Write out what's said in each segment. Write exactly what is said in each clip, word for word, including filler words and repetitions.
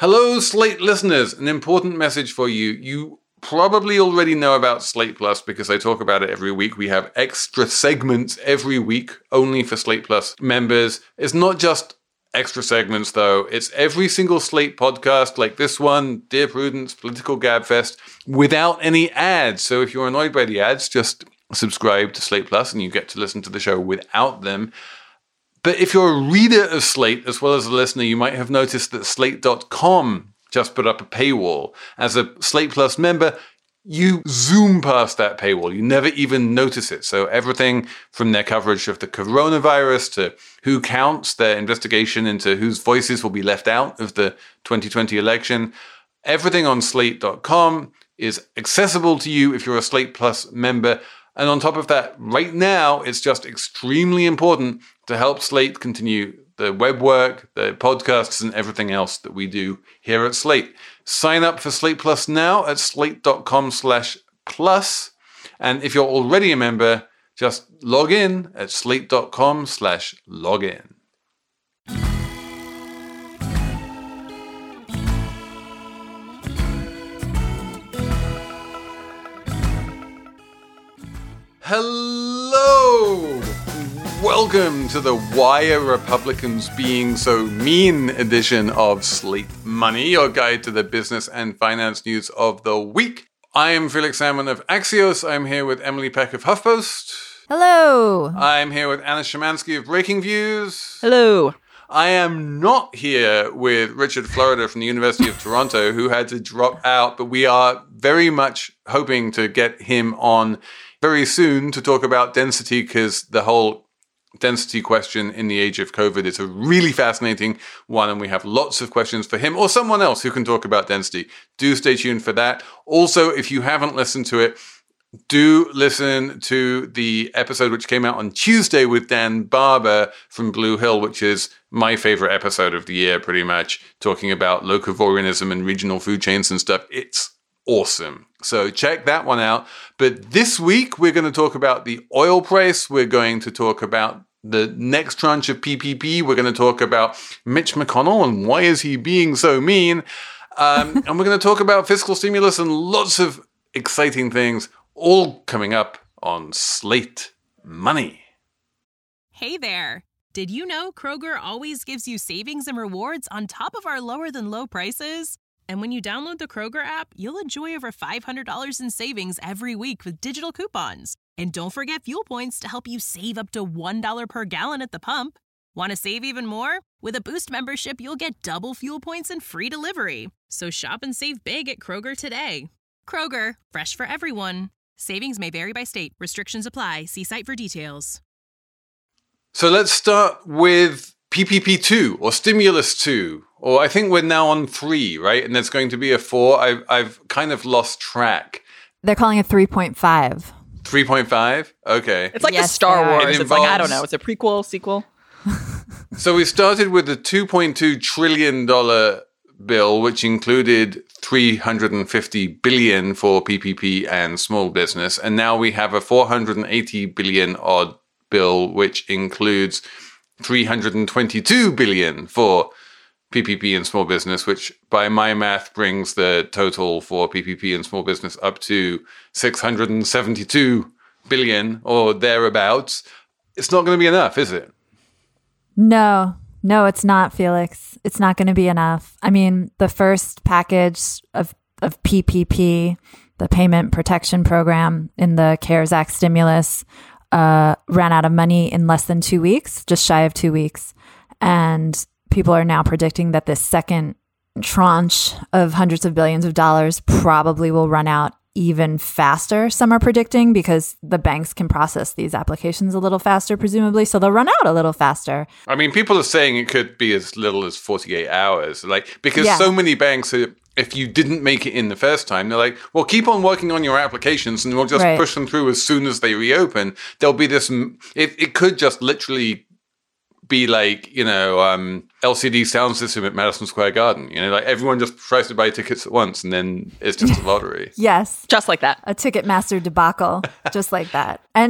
Hello, Slate listeners. An important message for you. You probably already know about Slate Plus because I talk about it every week. We have extra segments every week only for Slate Plus members. It's not just extra segments, though. It's every single Slate podcast like this one, Dear Prudence, Political Gabfest, without any ads. So if you're annoyed by the ads, just subscribe to Slate Plus and you get to listen to the show without them. But if you're a reader of Slate as well as a listener, you might have noticed that slate dot com just put up a paywall. As a Slate Plus member, you zoom past that paywall. You never even notice it. So everything from their coverage of the coronavirus to who counts, their investigation into whose voices will be left out of the twenty twenty election, everything on slate dot com is accessible to you if you're a Slate Plus member. And on top of that, right now, it's just extremely important to help Slate continue the web work, the podcasts, and everything else that we do here at Slate. Sign up for Slate Plus now at slate dot com slash plus. And if you're already a member, just log in at slate dot com slash login. Hello! Welcome to the Why Are Republicans Being So Mean edition of Slate Money, your guide to the business and finance news of the week. I am Felix Salmon of Axios. I'm here with Emily Peck of HuffPost. Hello! I'm here with Anna Szymanski of Breaking Views. Hello! I am not here with Richard Florida from the University of Toronto, who had to drop out, but we are very much hoping to get him on very soon to talk about density, because the whole density question in the age of COVID is a really fascinating one, and we have lots of questions for him or someone else who can talk about density. Do stay tuned for that. Also, if you haven't listened to it, do listen to the episode which came out on Tuesday with Dan Barber from Blue Hill, which is my favorite episode of the year, pretty much, talking about locavorianism and regional food chains and stuff. It's awesome. So check that one out. But this week, we're going to talk about the oil price. We're going to talk about the next tranche of P P P. We're going to talk about Mitch McConnell and why is he being so mean. Um, and we're going to talk about fiscal stimulus and lots of exciting things, all coming up on Slate Money. Hey there. Did you know Kroger always gives you savings and rewards on top of our lower than low prices? And when you download the Kroger app, you'll enjoy over five hundred dollars in savings every week with digital coupons. And don't forget fuel points to help you save up to one dollar per gallon at the pump. Want to save even more? With a Boost membership, you'll get double fuel points and free delivery. So shop and save big at Kroger today. Kroger, fresh for everyone. Savings may vary by state. Restrictions apply. See site for details. So let's start with P P P two or Stimulus two. Or I think we're now on three, right? And there's going to be a four. I've, I've kind of lost track. They're calling it three point five. three point five? Okay. It's like Yes, the Star they are. Wars. It It's involves- like, I don't know. It's a prequel, sequel. So we started with the two point two trillion dollars bill, which included three hundred fifty billion dollars for P P P and small business. And now we have a four hundred eighty billion dollars odd bill, which includes three hundred twenty-two billion dollars for P P P and small business, which by my math brings the total for P P P and small business up to six hundred seventy-two billion or thereabouts. It's not going to be enough, is it? No, no, it's not, Felix. It's not going to be enough. I mean, the first package of, of P P P, the Payment Protection Program in the CARES Act stimulus, uh, ran out of money in less than two weeks, just shy of two weeks. And people are now predicting that this second tranche of hundreds of billions of dollars probably will run out even faster. Some are predicting because the banks can process these applications a little faster, presumably. So they'll run out a little faster. I mean, people are saying it could be as little as forty-eight hours, like, because Yeah. so many banks are, if you didn't make it in the first time, they're like, well, keep on working on your applications and we'll just Right. push them through as soon as they reopen. There'll be this, it, it could just literally be like, you know, um, L C D sound system at Madison Square Garden. You know, like everyone just tries to buy tickets at once and then it's just a lottery. Yes. Just like that. A Ticketmaster debacle, just like that. And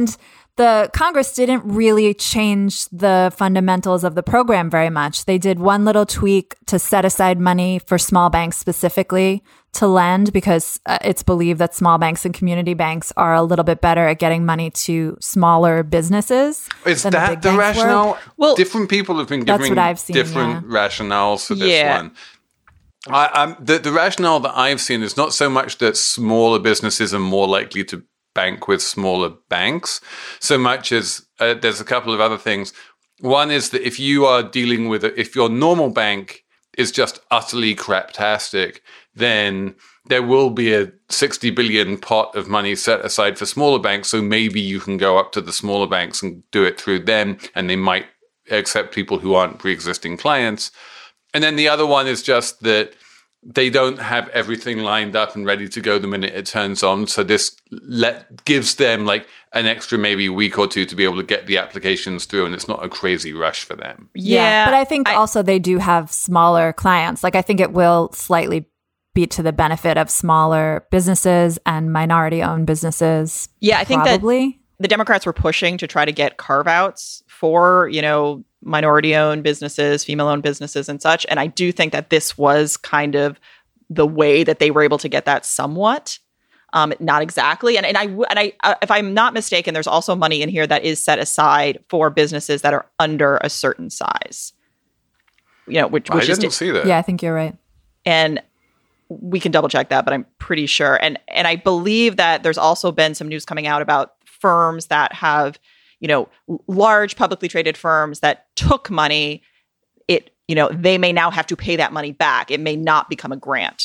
the Congress didn't really change the fundamentals of the program very much. They did one little tweak to set aside money for small banks specifically to lend, because uh, it's believed that small banks and community banks are a little bit better at getting money to smaller businesses. Is than that the, big the banks rationale? were. Well, different people have been that's giving what I've seen, different yeah. rationales for this Yeah. one. I, I'm, the, the rationale that I've seen is not so much that smaller businesses are more likely to bank with smaller banks, so much as uh, there's a couple of other things. One is that if you are dealing with, a, if your normal bank is just utterly craptastic, then there will be a sixty billion pot of money set aside for smaller banks. So maybe you can go up to the smaller banks and do it through them, and they might accept people who aren't pre-existing clients. And then the other one is just that they don't have everything lined up and ready to go the minute it turns on. So this let gives them like an extra maybe week or two to be able to get the applications through, and it's not a crazy rush for them. Yeah. But I think I- also they do have smaller clients. Like I think it will slightly be to the benefit of smaller businesses and minority-owned businesses. Yeah, I think that probably. the Democrats were pushing to try to get carve-outs for, you know, minority-owned businesses, female-owned businesses and such. And I do think that this was kind of the way that they were able to get that somewhat. Um, not exactly. And, and I, and I, uh, if I'm not mistaken, there's also money in here that is set aside for businesses that are under a certain size. You know, which, which I is didn't see that. Yeah, I think you're right. And we can double check that, but I'm pretty sure. And and I believe that there's also been some news coming out about firms that have, you know, large publicly traded firms that took money. It, you know, they may now have to pay that money back. It may not become a grant.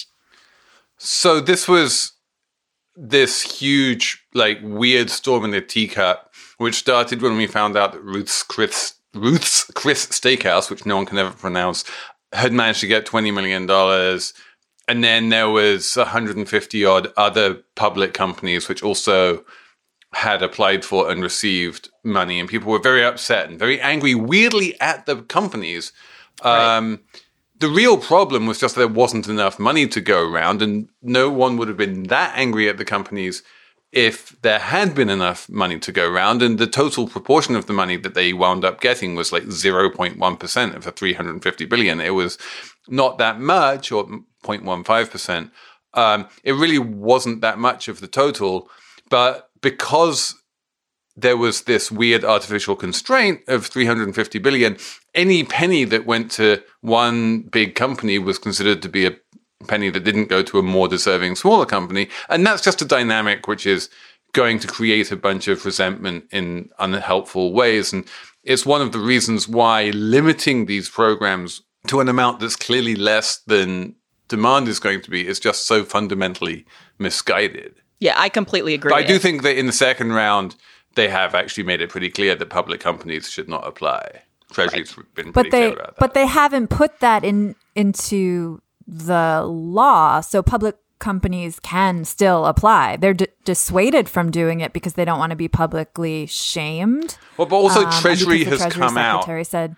So this was this huge, like, weird storm in the teacup, which started when we found out that Ruth's Chris, Ruth's Chris Steakhouse, which no one can ever pronounce, had managed to get twenty million dollars. And then there was one hundred fifty odd other public companies which also had applied for and received money. And people were very upset and very angry, weirdly, at the companies. Right. Um, the real problem was just there wasn't enough money to go around, and no one would have been that angry at the companies if there had been enough money to go around. And the total proportion of the money that they wound up getting was like zero point one percent of the three hundred fifty billion. It was not that much, or zero point one five percent. Um, it really wasn't that much of the total. But because there was this weird artificial constraint of three hundred fifty billion, any penny that went to one big company was considered to be a penny that didn't go to a more deserving smaller company. And that's just a dynamic which is going to create a bunch of resentment in unhelpful ways. And it's one of the reasons why limiting these programs to an amount that's clearly less than demand is going to be is just so fundamentally misguided. Yeah, I completely agree. But I do think that in the second round, they have actually made it pretty clear that public companies should not apply. Treasury's right. been pretty but they, clear about that. But they haven't put that in into the law, so public companies can still apply. They're d- dissuaded from doing it because they don't want to be publicly shamed. Well, but also um, Treasury has has come out. Secretary said,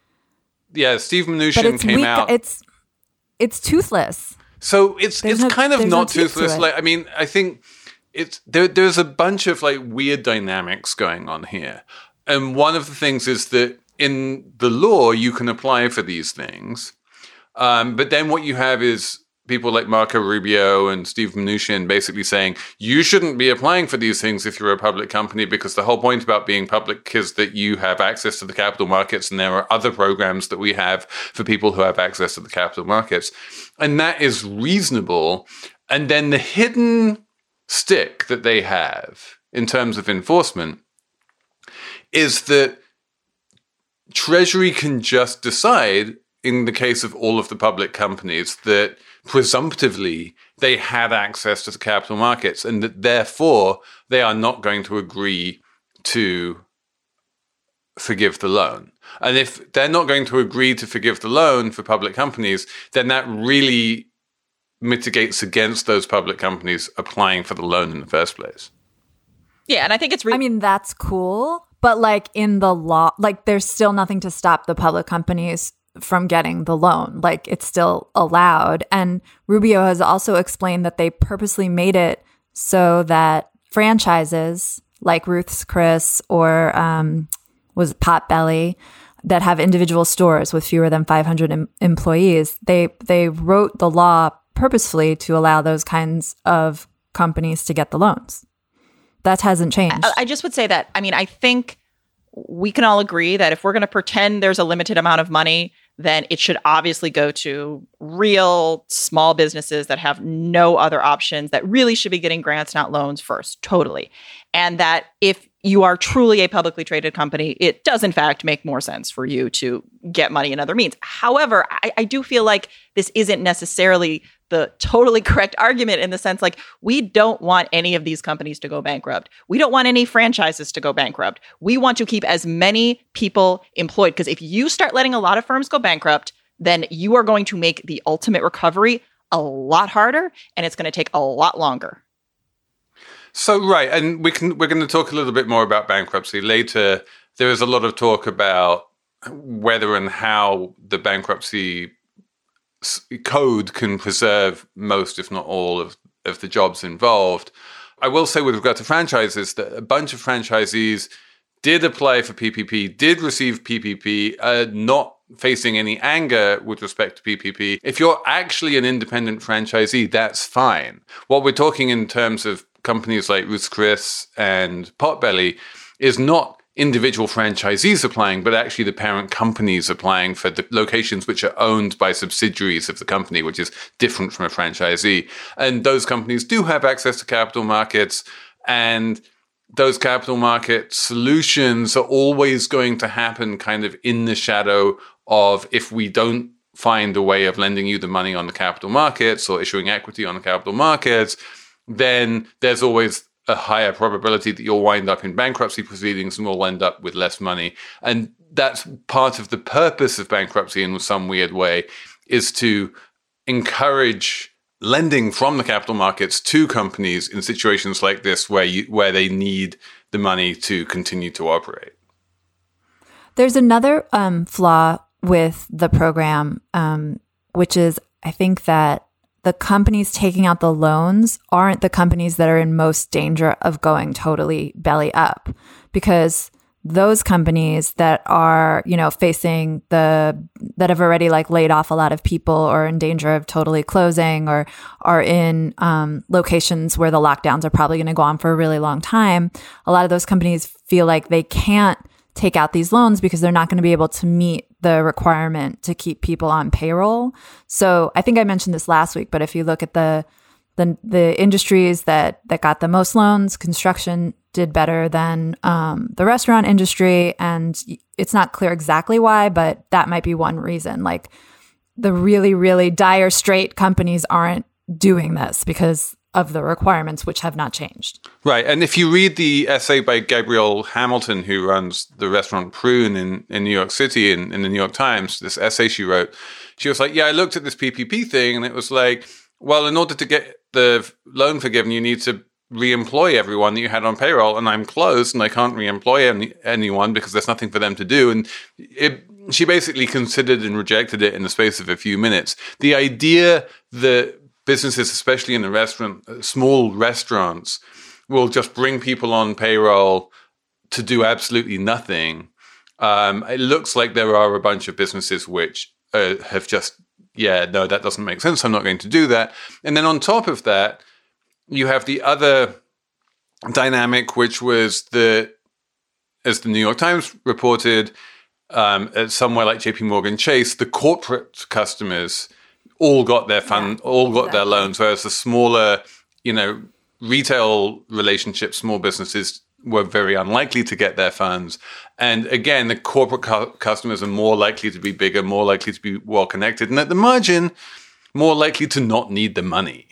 Yeah, Steve but Mnuchin it's came weak, out. It's it's toothless. So it's There's it's no- kind of there's no not teeth to toothless. it. Like, I mean, I think it's there. There's a bunch of like weird dynamics going on here, and one of the things is that in the law you can apply for these things, um, but then what you have is people like Marco Rubio and Steve Mnuchin basically saying you shouldn't be applying for these things if you're a public company, because the whole point about being public is that you have access to the capital markets, and there are other programs that we have for people who have access to the capital markets. And that is reasonable. And then the hidden stick that they have in terms of enforcement is that Treasury can just decide, in the case of all of the public companies, that presumptively they had access to the capital markets, and that therefore they are not going to agree to forgive the loan. And if they're not going to agree to forgive the loan for public companies, then that really mitigates against those public companies applying for the loan in the first place. Yeah, and I think it's... Re- I mean, that's cool, but like in the law, like there's still nothing to stop the public companies from getting the loan. Like it's still allowed. And Rubio has also explained that they purposely made it so that franchises like Ruth's Chris or um, was Potbelly, that have individual stores with fewer than five hundred em- employees, they they wrote the law purposefully to allow those kinds of companies to get the loans. That hasn't changed. I, I just would say that, I mean, I think we can all agree that if we're going to pretend there's a limited amount of money, then it should obviously go to real small businesses that have no other options, that really should be getting grants, not loans first. Totally. And that if you are truly a publicly traded company, it does in fact make more sense for you to get money in other means. However, I, I do feel like this isn't necessarily the totally correct argument, in the sense like, we don't want any of these companies to go bankrupt. We don't want any franchises to go bankrupt. We want to keep as many people employed, because if you start letting a lot of firms go bankrupt, then you are going to make the ultimate recovery a lot harder, and it's going to take a lot longer. So, right. And we can, we're going to talk a little bit more about bankruptcy later. There is a lot of talk about whether and how the bankruptcy code can preserve most, if not all, of, of the jobs involved. I will say with regard to franchises that a bunch of franchisees did apply for P P P, did receive P P P, uh, not facing any anger with respect to P P P. If you're actually an independent franchisee, that's fine. What we're talking in terms of companies like Ruth's Chris and Potbelly is not individual franchisees applying, but actually the parent companies applying for the locations which are owned by subsidiaries of the company, which is different from a franchisee. And those companies do have access to capital markets, and those capital market solutions are always going to happen kind of in the shadow of, if we don't find a way of lending you the money on the capital markets or issuing equity on the capital markets, then there's always a higher probability that you'll wind up in bankruptcy proceedings and will end up with less money. And that's part of the purpose of bankruptcy in some weird way, is to encourage lending from the capital markets to companies in situations like this where you, where they need the money to continue to operate. There's another um, flaw with the program, um, which is, I think that the companies taking out the loans aren't the companies that are in most danger of going totally belly up, because those companies that are, you know, facing the, that have already like laid off a lot of people or in danger of totally closing, or are in um, locations where the lockdowns are probably going to go on for a really long time. A lot of those companies feel like they can't take out these loans because they're not going to be able to meet the requirement to keep people on payroll. So I think I mentioned this last week, but if you look at the the, the industries that that got the most loans, construction did better than um, the restaurant industry, and it's not clear exactly why, but that might be one reason. Like the really, really dire straight companies aren't doing this because of the requirements, which have not changed. Right. And if you read the essay by Gabrielle Hamilton, who runs the restaurant Prune in, in New York City, in, in the New York Times, this essay she wrote, she was like, yeah, I looked at this P P P thing, and it was like, well, in order to get the loan forgiven, you need to re-employ everyone that you had on payroll, and I'm closed and I can't re-employ any, anyone because there's nothing for them to do. And it, she basically considered and rejected it in the space of a few minutes. The idea that businesses, especially in the restaurant, small restaurants, will just bring people on payroll to do absolutely nothing. Um, it looks like there are a bunch of businesses which uh, have just, yeah, no, that doesn't make sense. I'm not going to do that. And then on top of that, you have the other dynamic, which was the, as the New York Times reported, um, at somewhere like J P Morgan Chase, the corporate customers all got their fund, yeah, all got exactly. their loans, whereas the smaller, you know, retail relationships, small businesses were very unlikely to get their funds. And again, the corporate cu- customers are more likely to be bigger, more likely to be well connected, and at the margin, more likely to not need the money.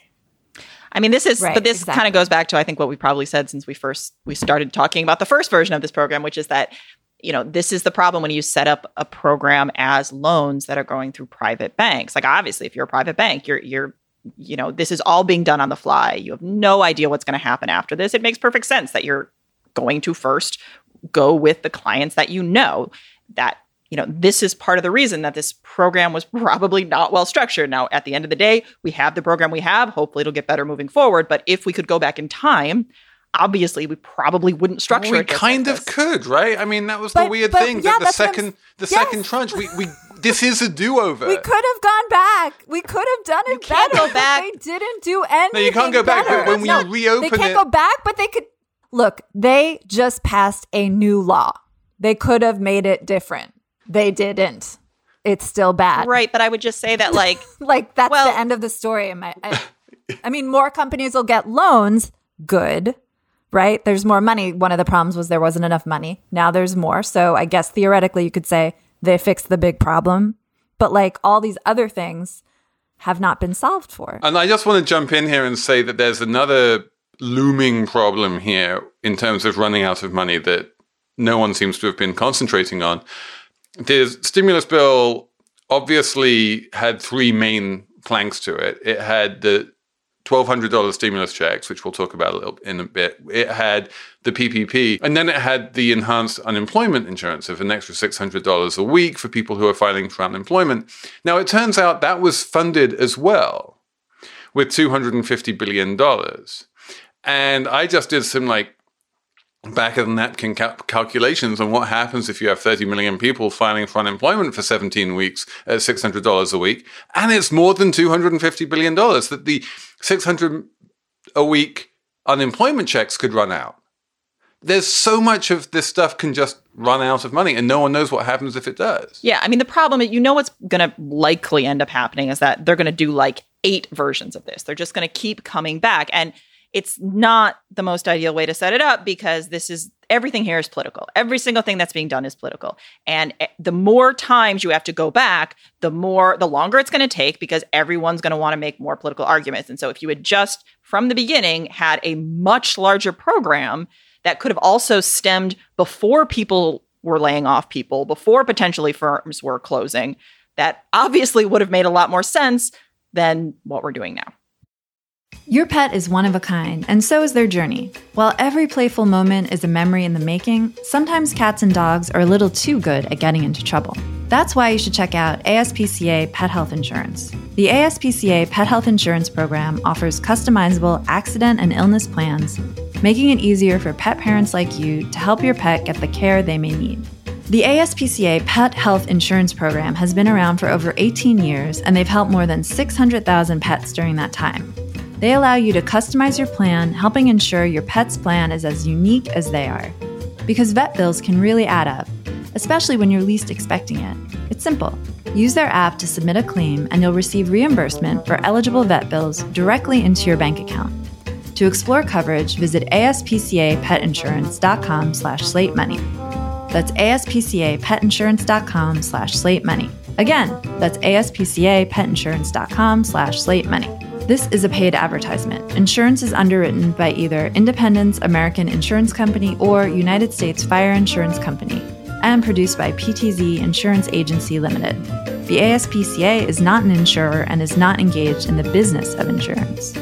I mean, this is, right, but this exactly. kind of goes back to, I think, what we probably said since we first, we started talking about the first version of this program, which is that, you know, this is the problem when you set up a program as loans that are going through private banks. Like, obviously, if you're a private bank, you're, you're, you know, this is all being done on the fly. You have no idea what's going to happen after this. It makes perfect sense that you're going to first go with the clients that you know. That, you know, this is part of the reason that this program was probably not well structured. Now, at the end of the day, we have the program we have. Hopefully it'll get better moving forward. But if we could go back in time, obviously we probably wouldn't structure we it. We kind like of this. could, right? I mean, that was But- the weird but, thing yeah, that the that's what I'm second, s- the yes. second tranche, we, we, this is a do-over. We could have gone back. We could have done it can't better. go back. They didn't do anything. No, you can't go back, better. but when No, you reopen they can't it- go back, but they could. Look, they just passed a new law. They could have made it different. They didn't. It's still bad. Right, but I would just say that, like, Like, that's Well- the end of the story. In my, I, I mean, more companies will get loans. Good. Right? There's more money. One of the problems was there wasn't enough money. Now there's more. So I guess theoretically you could say they fixed the big problem. But like all these other things have not been solved for. And I just want to jump in here and say that there's another looming problem here in terms of running out of money that no one seems to have been concentrating on. The stimulus bill obviously had three main planks to it. It had the twelve hundred dollars stimulus checks, which we'll talk about a little in a bit. It had the P P P, and then it had the enhanced unemployment insurance of an extra six hundred dollars a week for people who are filing for unemployment. Now, it turns out that was funded as well with two hundred fifty billion dollars. And I just did some like back of the napkin cal- calculations on what happens if you have thirty million people filing for unemployment for seventeen weeks at six hundred dollars a week. And it's more than two hundred fifty billion dollars that the six hundred a week unemployment checks could run out. There's so much of this stuff can just run out of money and no one knows what happens if it does. yeah, I mean, the problem, you know, what's going to likely end up happening is that they're going to do like eight versions of this. They're just going to keep coming back. And it's not the most ideal way to set it up because this is everything here is political. Every single thing that's being done is political. And the more times you have to go back, the more, the longer it's going to take because everyone's going to want to make more political arguments. And so if you had just from the beginning had a much larger program that could have also stemmed before people were laying off people, before potentially firms were closing, that obviously would have made a lot more sense than what we're doing now. Your pet is one of a kind, and so is their journey. While every playful moment is a memory in the making, sometimes cats and dogs are a little too good at getting into trouble. That's why you should check out A S P C A Pet Health Insurance. The A S P C A Pet Health Insurance Program offers customizable accident and illness plans, making it easier for pet parents like you to help your pet get the care they may need. The A S P C A Pet Health Insurance Program has been around for over eighteen years, and they've helped more than six hundred thousand pets during that time. They allow you to customize your plan, helping ensure your pet's plan is as unique as they are. Because vet bills can really add up, especially when you're least expecting it. It's simple. Use their app to submit a claim, and you'll receive reimbursement for eligible vet bills directly into your bank account. To explore coverage, visit aspcapetinsurance.com slash slate money. That's aspcapetinsurance.com slash slate money. Again, that's aspcapetinsurance.com slash slate money. This is a paid advertisement. Insurance is underwritten by either Independence American Insurance Company or United States Fire Insurance Company and produced by P T Z Insurance Agency Limited. The A S P C A is not an insurer and is not engaged in the business of insurance.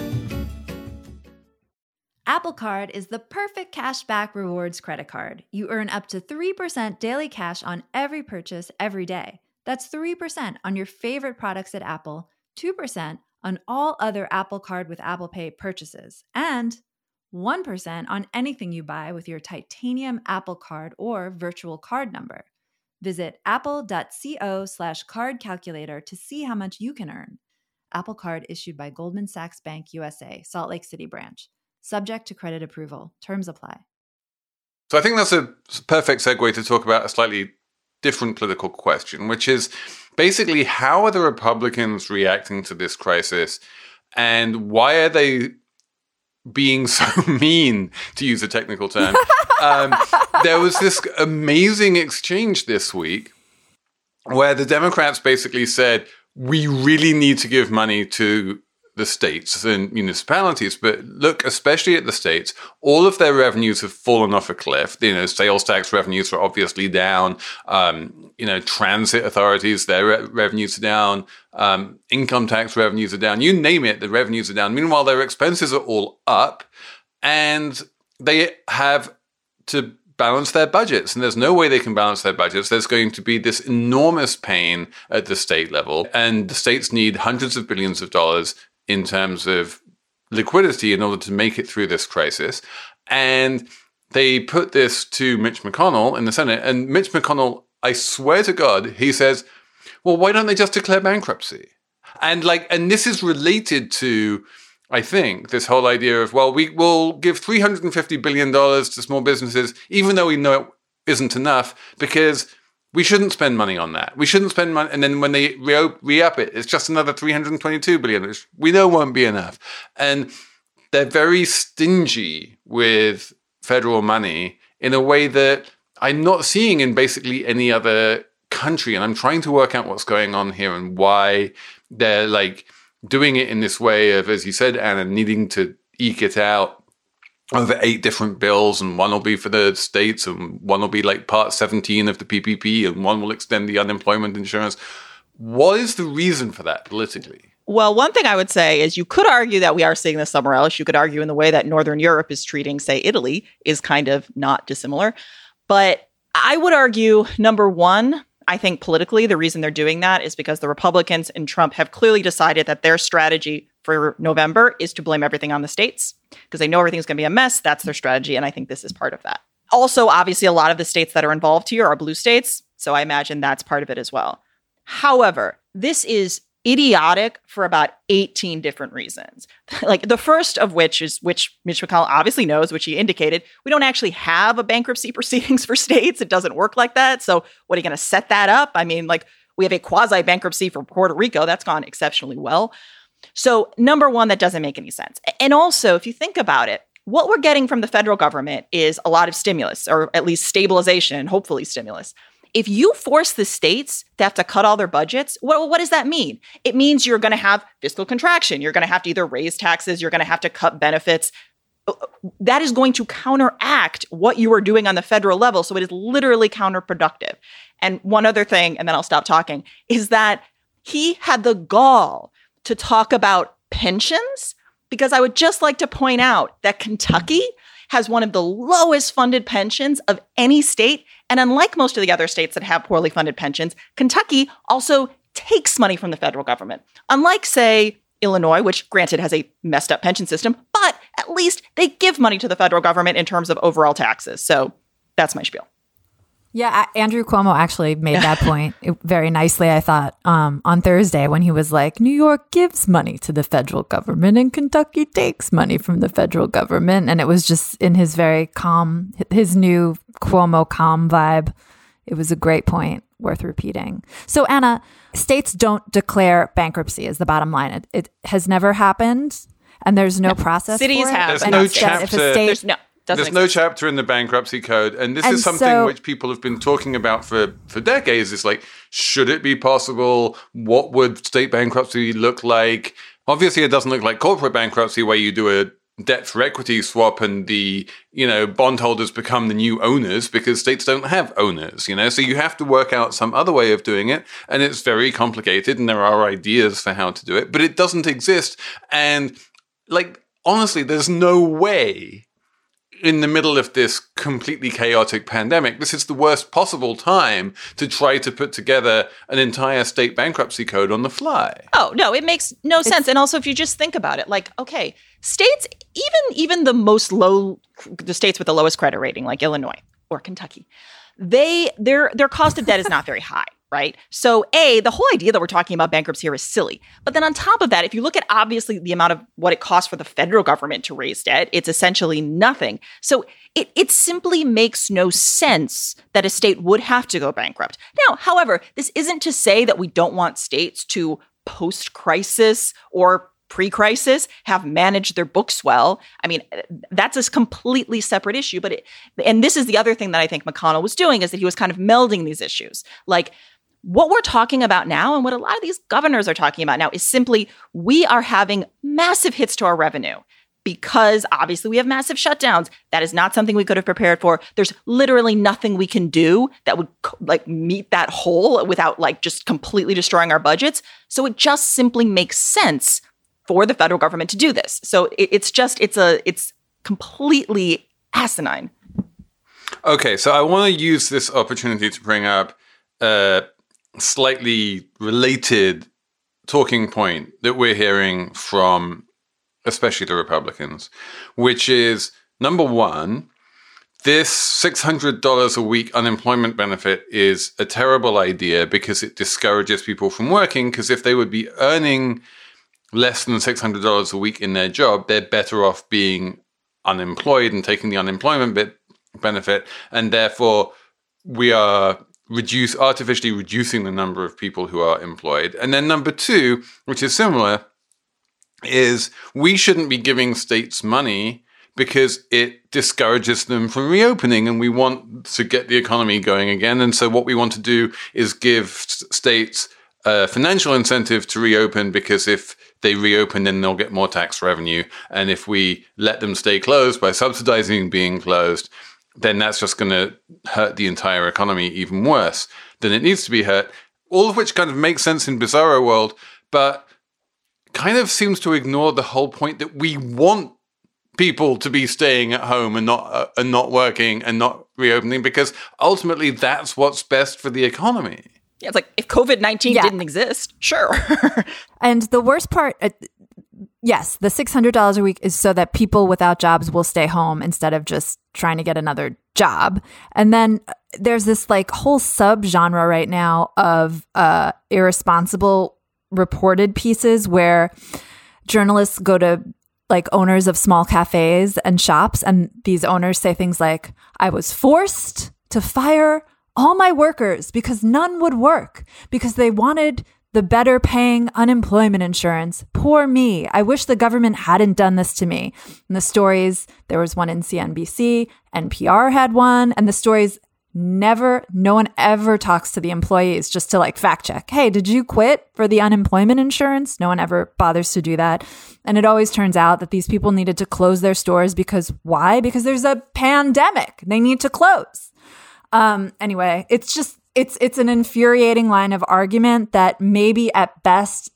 Apple Card is the perfect cashback rewards credit card. You earn up to three percent daily cash on every purchase every day. That's three percent on your favorite products at Apple, two percent on all other Apple Card with Apple Pay purchases, and one percent on anything you buy with your titanium Apple Card or virtual card number. Visit apple.co slash card calculator to see how much you can earn. Apple Card issued by Goldman Sachs Bank U S A, Salt Lake City branch. Subject to credit approval. Terms apply. So I think that's a perfect segue to talk about a slightly different political question, which is basically how are the Republicans reacting to this crisis and why are they being so mean, to use a technical term? um, there was this amazing exchange this week where the Democrats basically said, we really need to give money to the states and municipalities, but look, especially at the states, all of their revenues have fallen off a cliff. You know, sales tax revenues are obviously down. Um, you know, transit authorities, their re- revenues are down. Um, income tax revenues are down. You name it, the revenues are down. Meanwhile, their expenses are all up, and they have to balance their budgets. And there's no way they can balance their budgets. There's going to be this enormous pain at the state level, and the states need hundreds of billions of dollars in terms of liquidity in order to make it through this crisis. And they put this to Mitch McConnell in the Senate. And Mitch McConnell, I swear to God, he says, well, why don't they just declare bankruptcy? And like, and this is related to, I think, this whole idea of, well, we will give three hundred fifty billion dollars to small businesses, even though we know it isn't enough, because we shouldn't spend money on that. We shouldn't spend money. And then when they re- re-up it, it's just another three hundred twenty-two billion dollars, which we know won't be enough. And they're very stingy with federal money in a way that I'm not seeing in basically any other country. And I'm trying to work out what's going on here and why they're like doing it in this way of, as you said, Anna, needing to eke it out over eight different bills, and one will be for the states, and one will be like part seventeen of the P P P, and one will extend the unemployment insurance. What is the reason for that politically? Well, one thing I would say is you could argue that we are seeing this somewhere else. You could argue in the way that Northern Europe is treating, say, Italy is kind of not dissimilar. But I would argue, number one, I think politically, the reason they're doing that is because the Republicans and Trump have clearly decided that their strategy for November is to blame everything on the states because they know everything's going to be a mess. That's their strategy. And I think this is part of that. Also, obviously, a lot of the states that are involved here are blue states. So I imagine that's part of it as well. However, this is idiotic for about eighteen different reasons. Like the first of which is, which Mitch McConnell obviously knows, which he indicated, we don't actually have a bankruptcy proceedings for states. It doesn't work like that. So what are you going to set that up? I mean, like we have a quasi bankruptcy for Puerto Rico. That's gone exceptionally well. So number one, that doesn't make any sense. And also, if you think about it, what we're getting from the federal government is a lot of stimulus, or at least stabilization, hopefully stimulus. If you force the states to have to cut all their budgets, what, what does that mean? It means you're going to have fiscal contraction. You're going to have to either raise taxes, you're going to have to cut benefits. That is going to counteract what you are doing on the federal level. So it is literally counterproductive. And one other thing, and then I'll stop talking, is that he had the gall to talk about pensions, because I would just like to point out that Kentucky has one of the lowest funded pensions of any state. And unlike most of the other states that have poorly funded pensions, Kentucky also takes money from the federal government. Unlike, say, Illinois, which granted has a messed up pension system, but at least they give money to the federal government in terms of overall taxes. So that's my spiel. Yeah, Andrew Cuomo actually made that point very nicely, I thought, um, on Thursday when he was like, New York gives money to the federal government and Kentucky takes money from the federal government. And it was just in his very calm, his new Cuomo calm vibe. It was a great point worth repeating. So, Anna, states don't declare bankruptcy is the bottom line. It, it has never happened, and there's no, no. process Cities for it. have. There's and no instead, chapter. If a state, there's no. There's exist. no chapter in the bankruptcy code. And this and is something so, which people have been talking about for, for decades. It's like, should it be possible? What would state bankruptcy look like? Obviously, it doesn't look like corporate bankruptcy where you do a debt for equity swap and the, you know, bondholders become the new owners because states don't have owners, you know, so you have to work out some other way of doing it. And it's very complicated and there are ideas for how to do it, but it doesn't exist. And like, honestly, there's no way in the middle of this completely chaotic pandemic, this is the worst possible time to try to put together an entire state bankruptcy code on the fly. Oh, no, it makes no it's, sense. And also, if you just think about it, like, okay, states, even even the most low, the states with the lowest credit rating, like Illinois or Kentucky, they their their cost of debt is not very high. Right. So, A, the whole idea that we're talking about bankruptcy here is silly. But then on top of that, if you look at obviously the amount of what it costs for the federal government to raise debt, it's essentially nothing. So it, it simply makes no sense that a state would have to go bankrupt. Now, however, this isn't to say that we don't want states to post-crisis or pre-crisis have managed their books well. I mean, that's a completely separate issue. But it, and this is the other thing that I think McConnell was doing is that he was kind of melding these issues. Like, what we're talking about now and what a lot of these governors are talking about now is simply we are having massive hits to our revenue because obviously we have massive shutdowns. That is not something we could have prepared for. There's literally nothing we can do that would like meet that hole without like just completely destroying our budgets. So it just simply makes sense for the federal government to do this. So it, it's just it's a it's completely asinine. Okay, so I want to use this opportunity to bring up uh slightly related talking point that we're hearing from especially the Republicans, which is, number one, this six hundred dollars a week unemployment benefit is a terrible idea because it discourages people from working, because if they would be earning less than six hundred dollars a week in their job, they're better off being unemployed and taking the unemployment bit benefit. And therefore, we are reduce artificially reducing the number of people who are employed. And then number two, which is similar, is we shouldn't be giving states money because it discourages them from reopening, and we want to get the economy going again. And so what we want to do is give states a financial incentive to reopen, because if they reopen, then they'll get more tax revenue. And if we let them stay closed by subsidizing being closed, then that's just going to hurt the entire economy even worse than it needs to be hurt. All of which kind of makes sense in Bizarro World, but kind of seems to ignore the whole point that we want people to be staying at home and not uh, and not working and not reopening, because ultimately that's what's best for the economy. Yeah, it's like if COVID nineteen yeah. didn't exist, sure. And the worst part, uh, yes, the six hundred dollars a week is so that people without jobs will stay home instead of just trying to get another job. And then there's this like whole subgenre right now of uh, irresponsible reported pieces where journalists go to like owners of small cafes and shops, and these owners say things like, I was forced to fire all my workers because none would work, because they wanted the better paying unemployment insurance. Poor me. I wish the government hadn't done this to me. And the stories, there was one in C N B C, N P R had one, and the stories never, no one ever talks to the employees just to like fact check. Hey, did you quit for the unemployment insurance? No one ever bothers to do that. And it always turns out that these people needed to close their stores because why? Because there's a pandemic. They need to close. Um, anyway, it's just, it's, it's an infuriating line of argument that maybe at best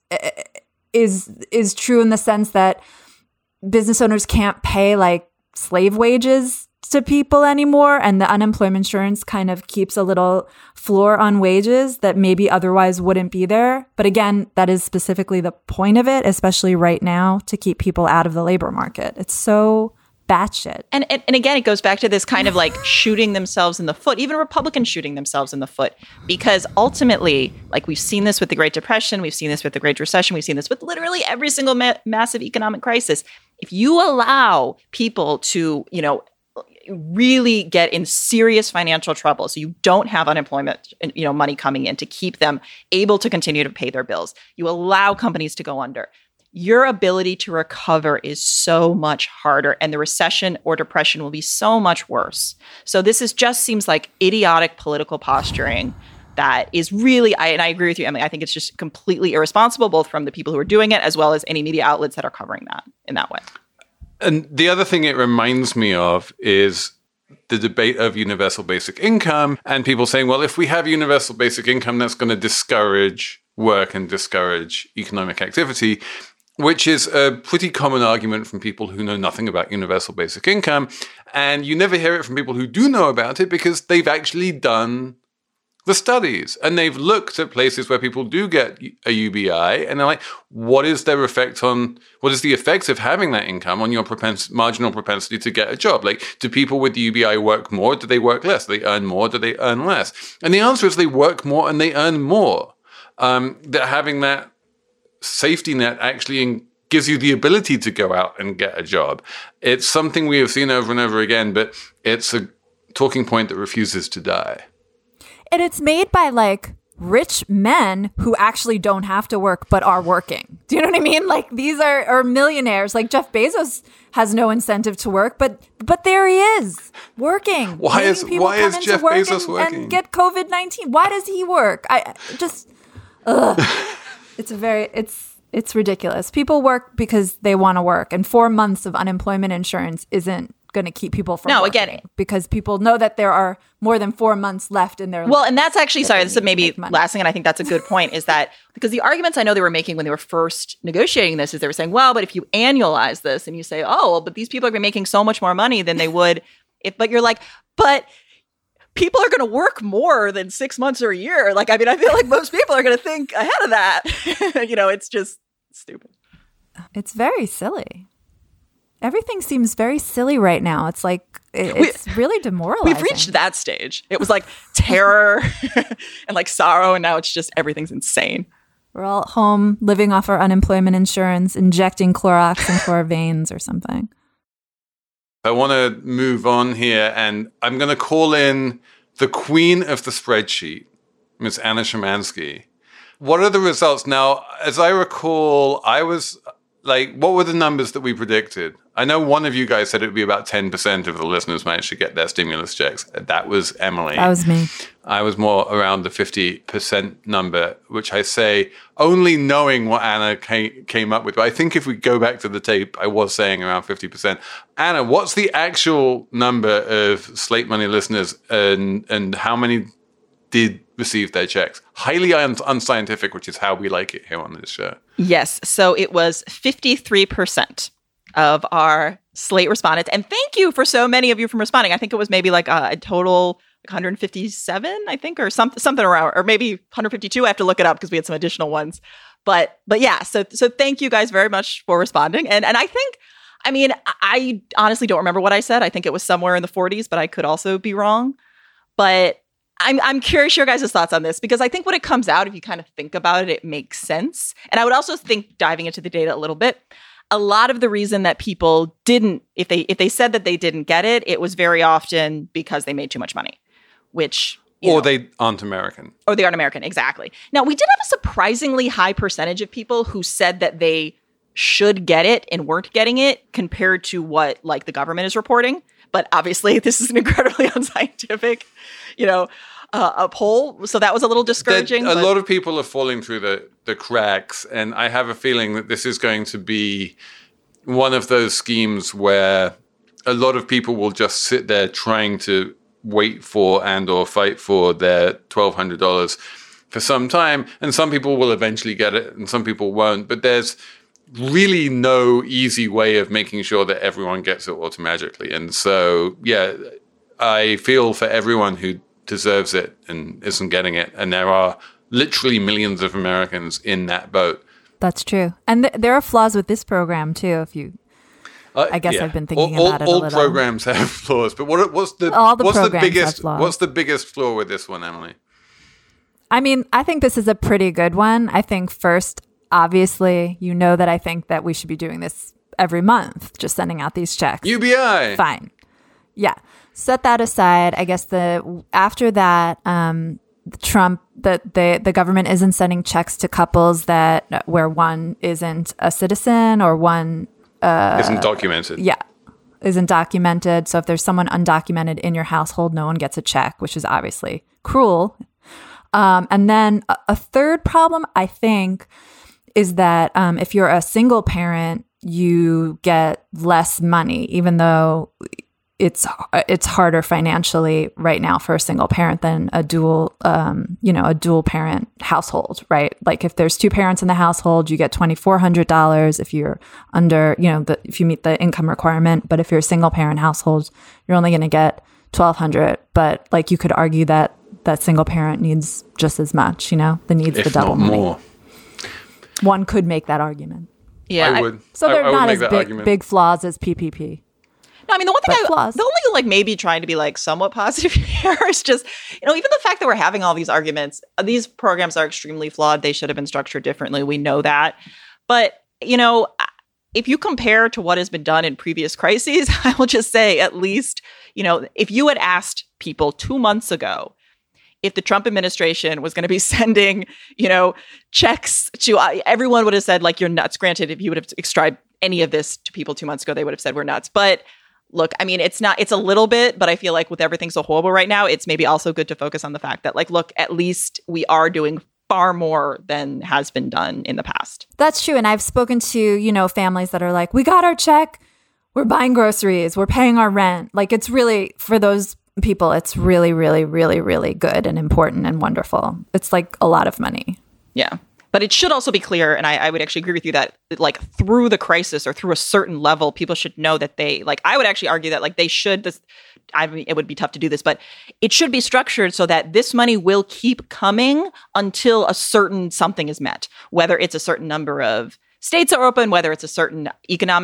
is, is true in the sense that business owners can't pay like slave wages to people anymore, and the unemployment insurance kind of keeps a little floor on wages that maybe otherwise wouldn't be there. But again, that is specifically the point of it, especially right now, to keep people out of the labor market. It's so batshit. And, and and again, it goes back to this kind of like shooting themselves in the foot, even Republicans shooting themselves in the foot, because ultimately, like we've seen this with the Great Depression, we've seen this with the Great Recession, we've seen this with literally every single ma- massive economic crisis. If you allow people to, you know, really get in serious financial trouble, so you don't have unemployment, you know, money coming in to keep them able to continue to pay their bills, you allow companies to go under, your ability to recover is so much harder, and the recession or depression will be so much worse. So this is just seems like idiotic political posturing that is really, I, and I agree with you, Emily, I think it's just completely irresponsible, both from the people who are doing it as well as any media outlets that are covering that in that way. And the other thing it reminds me of is the debate of universal basic income, and people saying, well, if we have universal basic income, that's going to discourage work and discourage economic activity, which is a pretty common argument from people who know nothing about universal basic income. And you never hear it from people who do know about it, because they've actually done the studies and they've looked at places where people do get a U B I, and they're like, what is their effect on, what is the effect of having that income on your propens- marginal propensity to get a job? Like, do people with the U B I work more? Do they work less? Do they earn more? Do they earn less? And the answer is they work more and they earn more. Um, that having that safety net actually gives you the ability to go out and get a job. It's something we have seen over and over again, but it's a talking point that refuses to die. And it's made by like rich men who actually don't have to work but are working. Do you know what I mean? Like these are, are millionaires. Like Jeff Bezos has no incentive to work, but but there he is working. Why is why is Jeff Bezos and, working? And get COVID nineteen. Why does he work? I just ugh. It's a very it's it's ridiculous. People work because they want to work, and four months of unemployment insurance isn't going to keep people from no, working, again, because people know that there are more than four months left in their life. Well, and that's actually, sorry, this is maybe last thing, and I think that's a good point, is that because the arguments I know they were making when they were first negotiating this is they were saying, well, but if you annualize this and you say, oh, well, but these people are going to be making so much more money than they would if, but you're like, but people are going to work more than six months or a year. Like, I mean, I feel like most people are going to think ahead of that. You know, it's just stupid. It's very silly. Everything seems very silly right now. It's like, it, it's we, really demoralizing. We've reached that stage. It was like terror and like sorrow, and now it's just everything's insane. We're all at home living off our unemployment insurance, injecting Clorox into our veins or something. I want to move on here, and I'm going to call in the queen of the spreadsheet, Miss Anna Szymanski. What are the results? Now, as I recall, I was like, what were the numbers that we predicted? I know one of you guys said it would be about ten percent of the listeners managed to get their stimulus checks. That was Emily. That was me. I was more around the fifty percent number, which I say only knowing what Anna came up with. But I think if we go back to the tape, I was saying around fifty percent. Anna, what's the actual number of Slate Money listeners, and, and how many did receive their checks? Highly un- unscientific, which is how we like it here on this show. Yes. So it was fifty-three percent of our Slate respondents. And thank you for so many of you from responding. I think it was maybe like a, a total like one hundred fifty-seven, I think, or something, something around, or maybe one hundred fifty-two. I have to look it up because we had some additional ones. But but yeah, so so thank you guys very much for responding. And and I think, I mean, I honestly don't remember what I said. I think it was somewhere in the forties, but I could also be wrong. But I'm I'm curious your guys' thoughts on this, because I think when it comes out, if you kind of think about it, it makes sense. And I would also think, diving into the data a little bit, a lot of the reason that people didn't, if they if they said that they didn't get it, it was very often because they made too much money, which you or know, they aren't American. Or they aren't American, exactly. Now, we did have a surprisingly high percentage of people who said that they should get it and weren't getting it compared to what like the government is reporting. But obviously, this is an incredibly unscientific, you know, uh, a poll. So that was a little discouraging. There, a but- lot of people are falling through the, the cracks. And I have a feeling that this is going to be one of those schemes where a lot of people will just sit there trying to wait for and or fight for their twelve hundred dollars for some time. And some people will eventually get it and some people won't. But there's really no easy way of making sure that everyone gets it automatically. And so, yeah, I feel for everyone who deserves it and isn't getting it. And there are literally millions of Americans in that boat. That's true. And th- there are flaws with this program, too, if you... Uh, I guess yeah. I've been thinking all, about it all, a little. All programs have flaws, but what, what's the all the what's the programs biggest have flaws. What's the biggest flaw with this one, Emily? I mean, I think this is a pretty good one. I think first, obviously, you know that I think that we should be doing this every month, just sending out these checks. U B I. Fine. Yeah. Set that aside. I guess the after that, um, Trump, the, the the government isn't sending checks to couples that where one isn't a citizen or one uh, isn't documented. Yeah. Isn't documented. So if there's someone undocumented in your household, no one gets a check, which is obviously cruel. Um, and then a, a third problem, I think, is that um, if you're a single parent, you get less money, even though it's it's harder financially right now for a single parent than a dual, um, you know, a dual parent household, right? Like if there's two parents in the household, you get twenty-four hundred dollars if you're under, you know, the, if you meet the income requirement. But if you're a single parent household, you're only going to get twelve hundred dollars. But like you could argue that that single parent needs just as much, you know, the needs if the double not money. More. One could make that argument. Yeah, I would. So they're I, I not would as make big, big flaws as P P P. No, I mean, the one thing But I, flaws. the only like maybe trying to be like somewhat positive here is just, you know, even the fact that we're having all these arguments, these programs are extremely flawed. They should have been structured differently. We know that. But, you know, if you compare to what has been done in previous crises, I will just say at least, you know, if you had asked people two months ago if the Trump administration was going to be sending, you know, checks to uh, everyone would have said like, you're nuts. Granted, if you would have described any of this to people two months ago, they would have said we're nuts. But look, I mean, it's not, it's a little bit, but I feel like with everything so horrible right now, it's maybe also good to focus on the fact that like, look, at least we are doing far more than has been done in the past. That's true. And I've spoken to, you know, families that are like, we got our check. We're buying groceries. We're paying our rent. Like it's really, for those people, it's really, really, really, really good and important and wonderful. It's like a lot of money. Yeah. But it should also be clear, and I, I would actually agree with you that like through the crisis or through a certain level, people should know that they like, I would actually argue that like they should, this, I mean, it would be tough to do this, but it should be structured so that this money will keep coming until a certain something is met, whether it's a certain number of states are open, whether it's a certain economic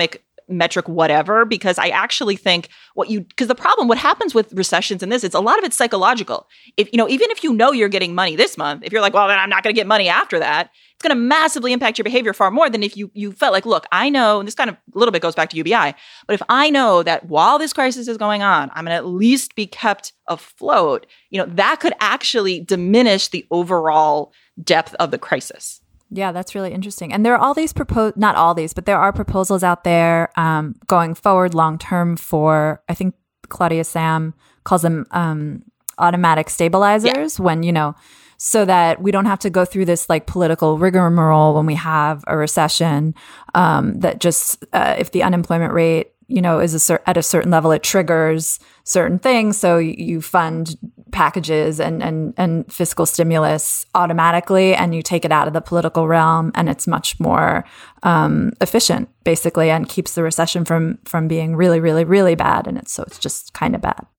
metric whatever, because I actually think what you, because the problem, what happens with recessions and this, it's a lot of it's psychological. If, you know, even if you know you're getting money this month, if you're like, well, then I'm not going to get money after that, it's going to massively impact your behavior far more than if you you felt like, look, I know, and this kind of a little bit goes back to U B I, but if I know that while this crisis is going on, I'm going to at least be kept afloat, you know, that could actually diminish the overall depth of the crisis. Yeah, that's really interesting. And there are all these proposed, not all these, but there are proposals out there um, going forward long term for, I think Claudia Sam calls them um, automatic stabilizers yeah. when, you know, so that we don't have to go through this like political rigmarole when we have a recession, um, that just uh, if the unemployment rate, you know, is a cer- at a certain level, it triggers certain things. So you fund packages and, and, and fiscal stimulus automatically, and you take it out of the political realm, and it's much more um, efficient, basically, and keeps the recession from from being really, really, really bad. And it's so it's just kind of bad.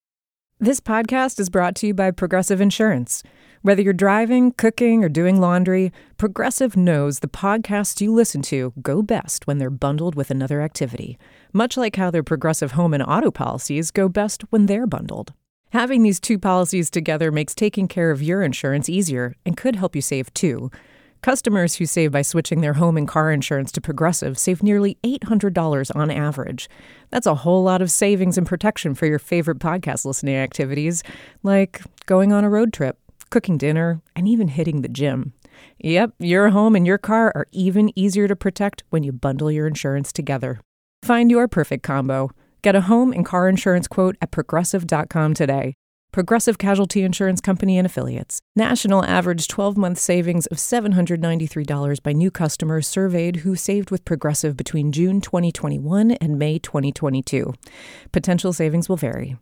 This podcast is brought to you by Progressive Insurance. Whether you're driving, cooking, or doing laundry, Progressive knows the podcasts you listen to go best when they're bundled with another activity, much like how their Progressive home and auto policies go best when they're bundled. Having these two policies together makes taking care of your insurance easier and could help you save too. Customers who save by switching their home and car insurance to Progressive save nearly eight hundred dollars on average. That's a whole lot of savings and protection for your favorite podcast listening activities, like going on a road trip, cooking dinner, and even hitting the gym. Yep, your home and your car are even easier to protect when you bundle your insurance together. Find your perfect combo. Get a home and car insurance quote at progressive dot com today. Progressive Casualty Insurance Company and Affiliates. National average twelve-month savings of seven hundred ninety-three dollars by new customers surveyed who saved with Progressive between June twenty twenty-one and May twenty twenty-two. Potential savings will vary.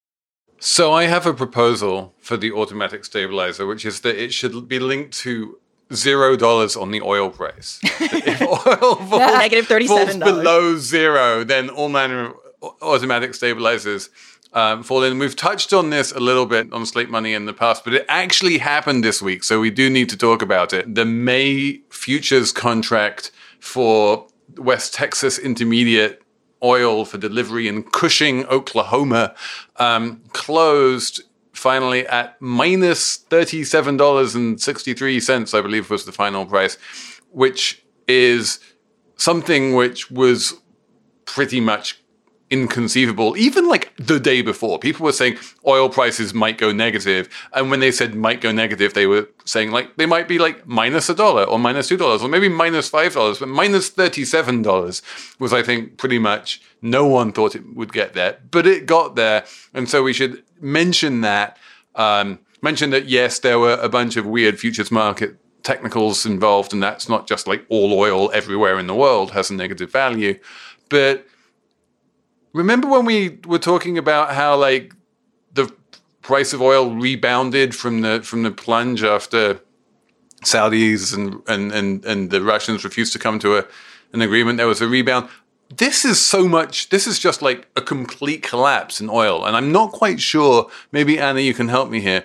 So I have a proposal for the automatic stabilizer, which is that it should be linked to zero dollars on the oil price. If oil falls, negative thirty-seven dollars falls below zero, then all manner of automatic stabilizers um, fall in. We've touched on this a little bit on Slate Money in the past, but it actually happened this week, so we do need to talk about it. The May futures contract for West Texas Intermediate oil for delivery in Cushing, Oklahoma, um, closed finally at minus thirty-seven dollars and sixty-three cents, I believe was the final price, which is something which was pretty much inconceivable. Even like the day before, people were saying oil prices might go negative. And when they said might go negative, they were saying like they might be like minus a dollar or minus two dollars or maybe minus five dollars. But minus thirty-seven dollars was, I think, pretty much no one thought it would get there. But it got there. And so we should mention that. Um, mention that, yes, there were a bunch of weird futures market technicals involved. And that's not just like all oil everywhere in the world has a negative value. But remember when we were talking about how like the price of oil rebounded from the from the plunge after Saudis and and and, and the Russians refused to come to a, an agreement? There was a rebound. This is so much. This is just like a complete collapse in oil, and I'm not quite sure. Maybe Anna, you can help me here.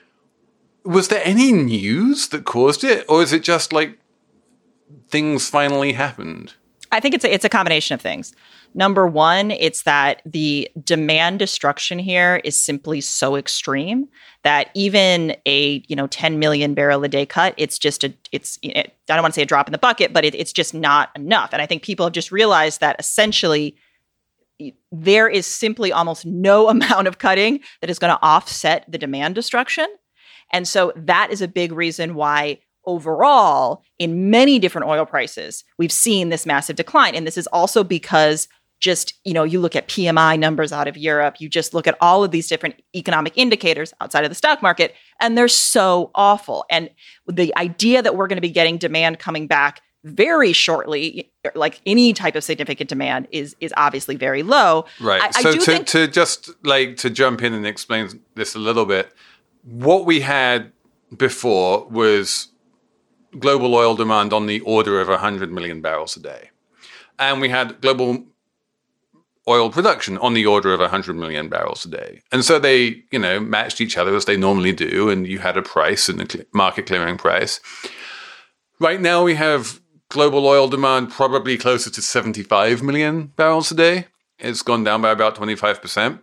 Was there any news that caused it, or is it just like things finally happened? I think it's a, it's a combination of things. Number one, it's that the demand destruction here is simply so extreme that even a, you know, ten million barrel a day cut, it's just a, it's, it, I don't want to say a drop in the bucket, but it, it's just not enough. And I think people have just realized that essentially there is simply almost no amount of cutting that is going to offset the demand destruction. And so that is a big reason why overall, in many different oil prices, we've seen this massive decline. And this is also because just, you know, you look at P M I numbers out of Europe, you just look at all of these different economic indicators outside of the stock market, and they're so awful. And the idea that we're going to be getting demand coming back very shortly, like any type of significant demand, is is obviously very low. Right. I, so I do to, think- to just like to jump in and explain this a little bit, what we had before was global oil demand on the order of one hundred million barrels a day. And we had global oil production on the order of one hundred million barrels a day. And so they, you know, matched each other as they normally do. And you had a price and a market clearing price. Right now we have global oil demand probably closer to seventy-five million barrels a day. It's gone down by about twenty-five percent.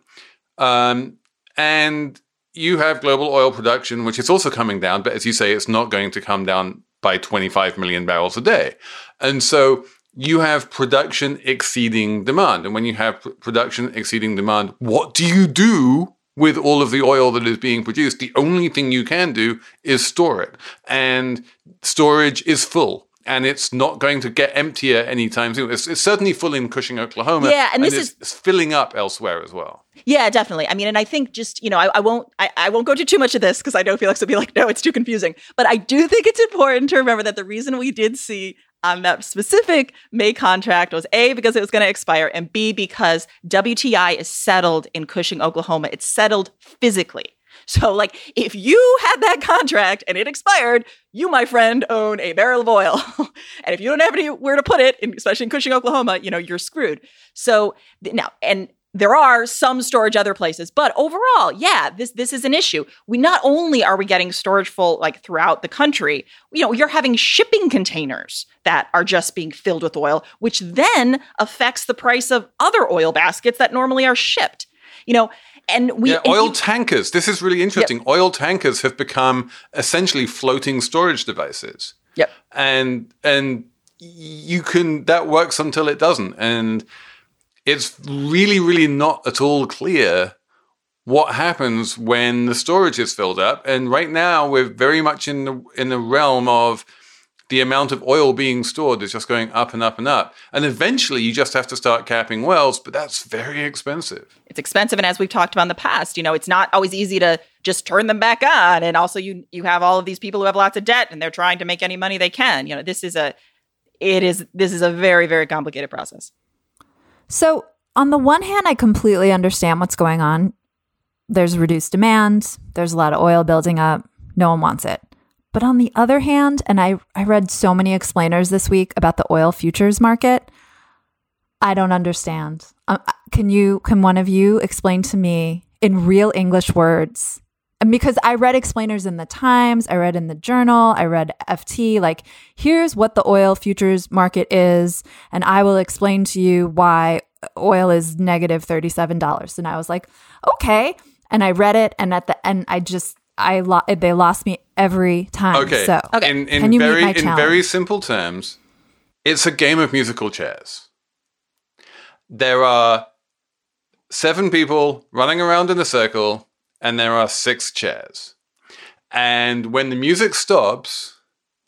Um, and you have global oil production, which is also coming down. But as you say, it's not going to come down by twenty-five million barrels a day. And so you have production exceeding demand. And when you have pr- production exceeding demand, what do you do with all of the oil that is being produced? The only thing you can do is store it. And storage is full. And it's not going to get emptier anytime soon. It's, it's certainly full in Cushing, Oklahoma. Yeah, and this and is it's filling up elsewhere as well. Yeah, definitely. I mean, and I think just, you know, I, I won't I, I won't go into too much of this because I know Felix will be like, no, it's too confusing. But I do think it's important to remember that the reason we did see on that specific May contract was A, because it was going to expire, and B, because W T I is settled in Cushing, Oklahoma. It's settled physically. So, like, if you had that contract and it expired, you, my friend, own a barrel of oil. And if you don't have anywhere to put it, especially in Cushing, Oklahoma, you know, you're screwed. So now, and there are some storage other places, but overall, yeah, this this is an issue. We not only are we getting storage full like throughout the country, you know, you're having shipping containers that are just being filled with oil, which then affects the price of other oil baskets that normally are shipped. You know, and we yeah, oil and you, tankers. This is really interesting. Yep. Oil tankers have become essentially floating storage devices. Yep. And and you can that works until it doesn't. And it's really, really not at all clear what happens when the storage is filled up. And right now, we're very much in the in the realm of the amount of oil being stored is just going up and up and up. And eventually, you just have to start capping wells, but that's very expensive. It's expensive. And as we've talked about in the past, you know, it's not always easy to just turn them back on. And also, you you have all of these people who have lots of debt and they're trying to make any money they can. You know, this is a it is this is a very, very complicated process. So on the one hand, I completely understand what's going on. There's reduced demand. There's a lot of oil building up. No one wants it. But on the other hand, and I, I read so many explainers this week about the oil futures market, I don't understand. Um, can you, can one of you explain to me in real English words? And because I read explainers in the Times, I read in the Journal, I read F T, like, here's what the oil futures market is, and I will explain to you why oil is negative thirty-seven dollars. And I was like, okay. And I read it, and at the end, I just, I lo- they lost me every time. Okay. So, okay. In, in can you very meet my in challenge? very simple terms, it's a game of musical chairs. There are seven people running around in a circle, and there are six chairs. And when the music stops,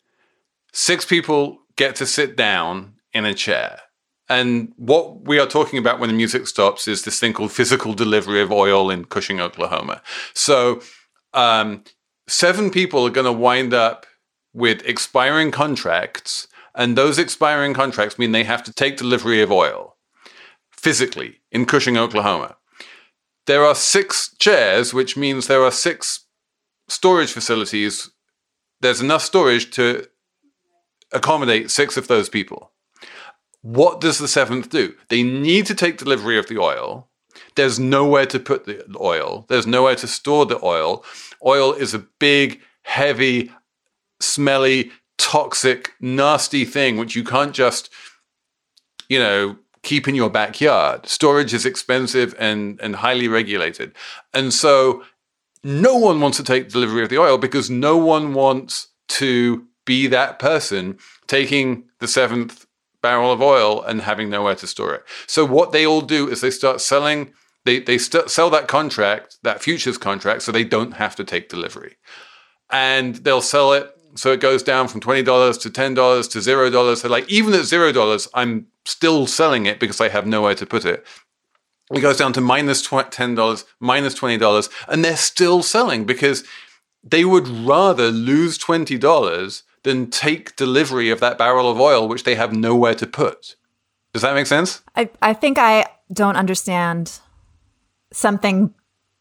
six people get to sit down in a chair. And what we are talking about when the music stops is this thing called physical delivery of oil in Cushing, Oklahoma. So um, seven people are going to wind up with expiring contracts. And those expiring contracts mean they have to take delivery of oil physically in Cushing, Oklahoma. There are six chairs, which means there are six storage facilities. There's enough storage to accommodate six of those people. What does the seventh do? They need to take delivery of the oil. There's nowhere to put the oil. There's nowhere to store the oil. Oil is a big, heavy, smelly, toxic, nasty thing, which you can't just, you know, keep in your backyard. Storage is expensive and, and highly regulated. And so no one wants to take delivery of the oil because no one wants to be that person taking the seventh barrel of oil and having nowhere to store it. So what they all do is they start selling, they, they st- sell that contract, that futures contract, so they don't have to take delivery. And they'll sell it so it goes down from twenty dollars to ten dollars to zero dollars. So like even at zero dollars, I'm still selling it because I have nowhere to put it. It goes down to minus ten dollars, minus twenty dollars, and they're still selling because they would rather lose twenty dollars than take delivery of that barrel of oil, which they have nowhere to put. Does that make sense? I, I think I don't understand something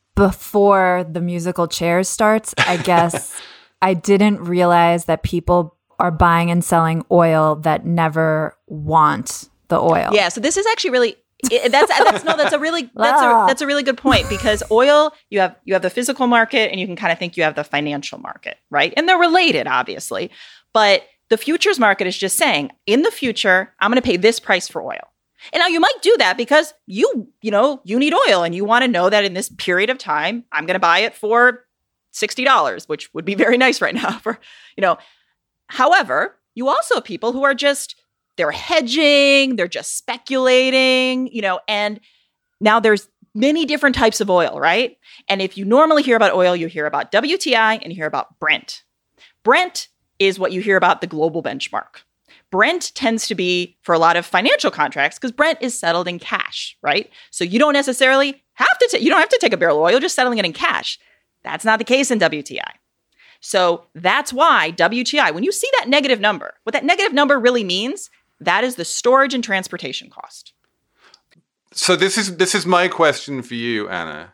before the musical chairs starts. I guess I didn't realize that people are buying and selling oil that never want the oil. Yeah, so this is actually really it, that's that's no that's a really that's a that's a really good point because oil you have you have the physical market and you can kind of think you have the financial market, right? And they're related obviously. But the futures market is just saying, in the future, I'm going to pay this price for oil. And now you might do that because you, you know, you need oil and you want to know that in this period of time, I'm going to buy it for sixty dollars, which would be very nice right now for, you know. However, you also have people who are just, they're hedging, they're just speculating, you know, and now there's many different types of oil, right? And if you normally hear about oil, you hear about W T I and you hear about Brent. Brent is what you hear about the global benchmark. Brent tends to be for a lot of financial contracts because Brent is settled in cash, right? So you don't necessarily have to, t- you don't have to take a barrel of oil, you're just settling it in cash. That's not the case in W T I. So that's why W T I, when you see that negative number, what that negative number really means, that is the storage and transportation cost. So this is this is my question for you, Anna.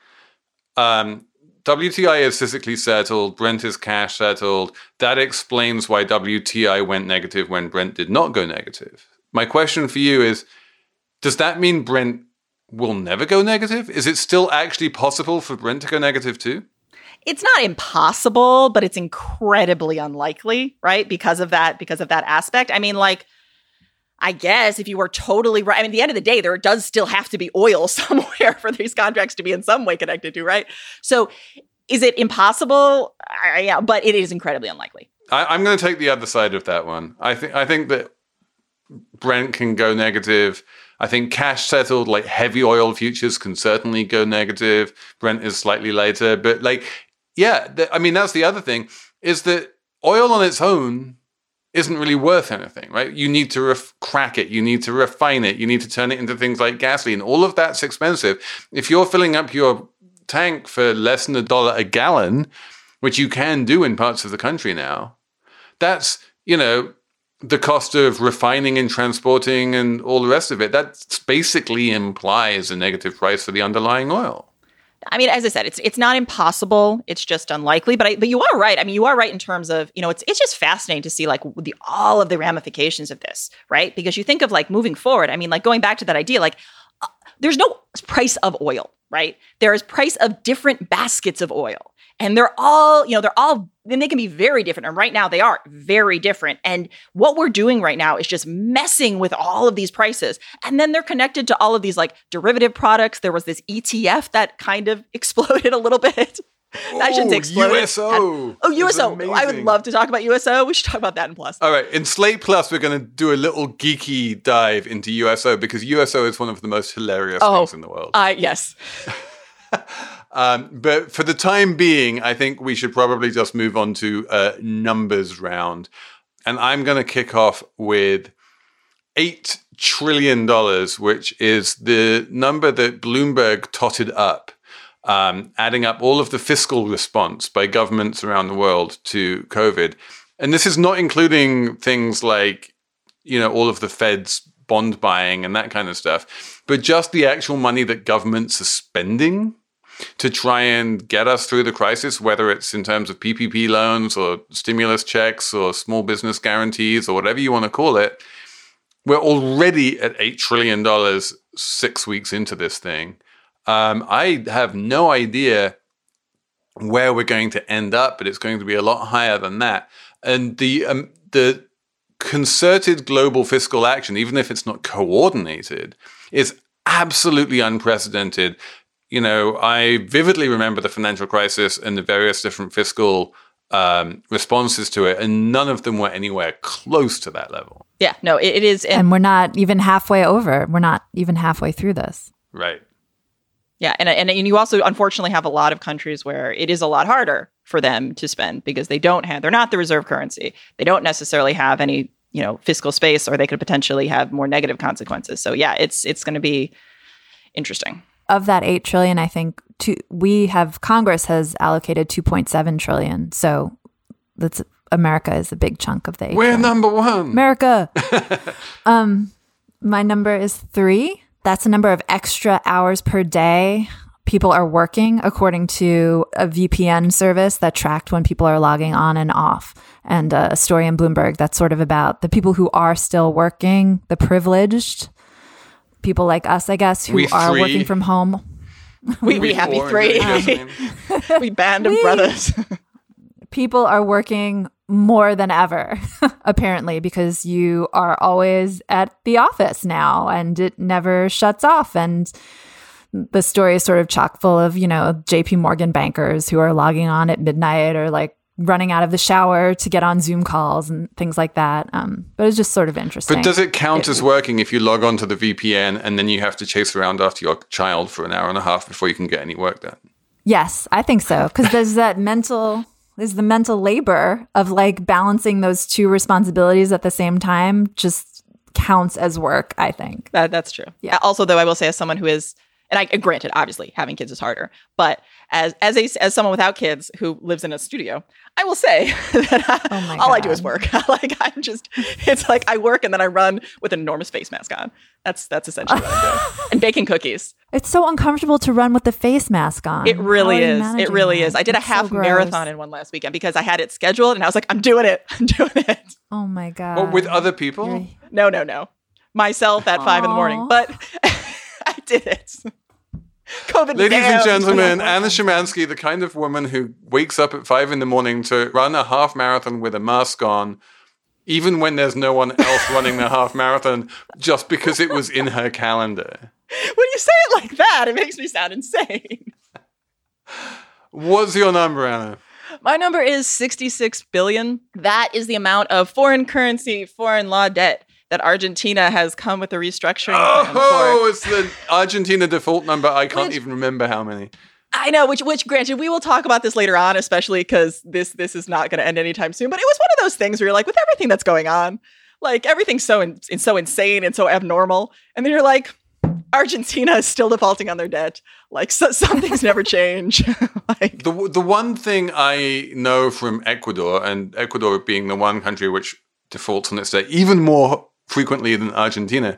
Um, W T I is physically settled. Brent is cash settled. That explains why W T I went negative when Brent did not go negative. My question for you is, does that mean Brent will never go negative? Is it still actually possible for Brent to go negative too? It's not impossible, but it's incredibly unlikely, right? Because of that, because of that aspect. I mean, like, I guess if you were totally right, I mean, at the end of the day, there does still have to be oil somewhere for these contracts to be in some way connected to, right? So is it impossible? I, yeah, but it is incredibly unlikely. I, I'm going to take the other side of that one. I think I think that Brent can go negative. I think cash settled, like heavy oil futures, can certainly go negative. Brent is slightly later, but like, yeah, th- I mean, that's the other thing is that oil on its own isn't really worth anything, right? You need to ref- crack it. You need to refine it. You need to turn it into things like gasoline. All of that's expensive. If you're filling up your tank for less than a dollar a gallon, which you can do in parts of the country now, that's, you know, the cost of refining and transporting and all the rest of it. That basically implies a negative price for the underlying oil. I mean, as I said, it's it's not impossible. It's just unlikely. But I, but you are right. I mean, you are right in terms of, you know, it's it's just fascinating to see like the all of the ramifications of this, right? Because you think of like moving forward. I mean, like going back to that idea, like uh, there's no price of oil, right? There is price of different baskets of oil. And they're all, you know, they're all, then they can be very different. And right now they are very different. And what we're doing right now is just messing with all of these prices. And then they're connected to all of these like derivative products. There was this E T F that kind of exploded a little bit. I shouldn't say exploded. U S O. Had, oh, U S O. I would love to talk about U S O. We should talk about that in Plus. All right. In Slate Plus, we're going to do a little geeky dive into U S O because U S O is one of the most hilarious oh, things in the world. Uh, yes. Um, but for the time being, I think we should probably just move on to a numbers round. And I'm going to kick off with eight trillion dollars, which is the number that Bloomberg totted up, um, adding up all of the fiscal response by governments around the world to COVID. And this is not including things like, you know, all of the Fed's bond buying and that kind of stuff, but just the actual money that governments are spending to try and get us through the crisis, whether it's in terms of P P P loans or stimulus checks or small business guarees or whatever you want to call it. We're already at eight trillion dollars six weeks into this thing. Um, I have no idea where we're going to end up, but it's going to be a lot higher than that. And the um, the concerted global fiscal action, even if it's not coordinated, is absolutely unprecedented. You know, I vividly remember the financial crisis and the various different fiscal um, responses to it, and none of them were anywhere close to that level. Yeah, no, it, it is. And, and we're not even halfway over. We're not even halfway through this. Right. Yeah, and, and and you also unfortunately have a lot of countries where it is a lot harder for them to spend because they don't have, they're not the reserve currency. They don't necessarily have any, you know, fiscal space, or they could potentially have more negative consequences. So yeah, it's it's going to be interesting. Of that eight trillion, I think two, we have Congress has allocated two point seven trillion. So that's America is a big chunk of the eight We're trillion. number one. America. um, my number is three. That's the number of extra hours per day people are working, according to a V P N service that tracked when people are logging on and off. And uh, a story in Bloomberg that's sort of about the people who are still working, the privileged people like us, I guess, who we are three. working from home. We, we happy three. Um, we band of brothers. people are working more than ever, apparently, because you are always at the office now and it never shuts off. And the story is sort of chock full of, you know, J P Morgan bankers who are logging on at midnight or like running out of the shower to get on Zoom calls and things like that. Um, but it's just sort of interesting. But does it count it, as working if you log on to the V P N and then you have to chase around after your child for an hour and a half before you can get any work done? Yes, I think so. Because there's that mental, there's the mental labor of like balancing those two responsibilities at the same time just counts as work, I think. That, that's true. Yeah. Also, though, I will say as someone who is, and I granted, obviously, having kids is harder, but as as a as someone without kids who lives in a studio, I will say that I, oh my all God. I do is work. Like I'm just, it's like I work and then I run with an enormous face mask on. That's that's essentially what I'm doing. And baking cookies. It's so uncomfortable to run with the face mask on. It really is. It really that? is. I did it's a half so marathon in one last weekend because I had it scheduled and I was like, I'm doing it. I'm doing it. Oh my God. Well, with other people? You're... No, no, no. Myself at Aww. five in the morning, but I did it. COVID Ladies damn. and gentlemen, Anna Szymanski, the kind of woman who wakes up at five in the morning to run a half marathon with a mask on, even when there's no one else running the half marathon, just because it was in her calendar. When you say it like that, it makes me sound insane. What's your number, Anna? My number is sixty-six billion. That is the amount of foreign currency, foreign law debt that Argentina has come with a restructuring plan for. Oh, it's the Argentina default number. I can't which, even remember how many. I know, which, which granted, we will talk about this later on, especially because this this is not going to end anytime soon. But it was one of those things where you're like, with everything that's going on, like everything's so in, so insane and so abnormal. And then you're like, Argentina is still defaulting on their debt. Like so, some things never change. like, the the one thing I know from Ecuador, and Ecuador being the one country which defaults on its debt even more frequently than Argentina,